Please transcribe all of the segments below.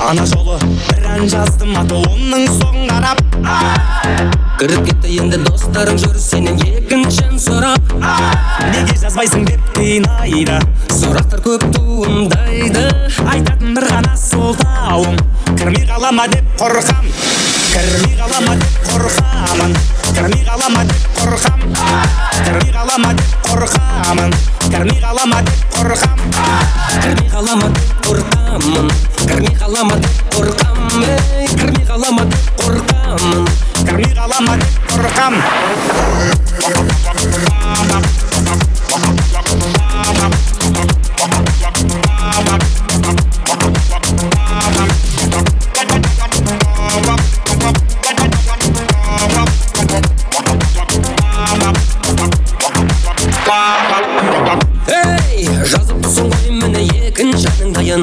Ана жолы бір ән жаздым, атауының соғын қарап. Кіріп кетті енді достарың жүр сенен екіншін сұрап. Неге жазбайсың деп қинайды, Сұрақтар көп туындайды. айтатын бір ғана сылтауым, кірмей қалама деп қорқам. Кірмей қалама деп қорқамын, кірмей қалама деп қорқам. Кірмей қалама деп қорқамын, кірмей қалама деп қорқам. Кірмей қалама деп қорқамын, кірмей қалама деп қорқам. Кірмей қалама деп қорқамын, кірмей қалама деп қорқам. Жазып тұрсың ғой міне екінші әнің дайын.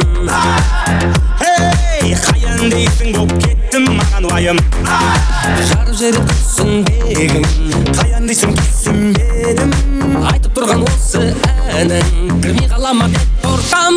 Қайын дейсің боп кеттім маған уайым. Жарып жері түсінбегім, Қайын дейсің түсінбедім. айтып тұрған осы әнің, кірмей қалама деп қорқам.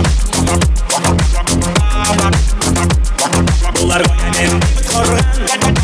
Бұлар қоя мен бейбіт қорған,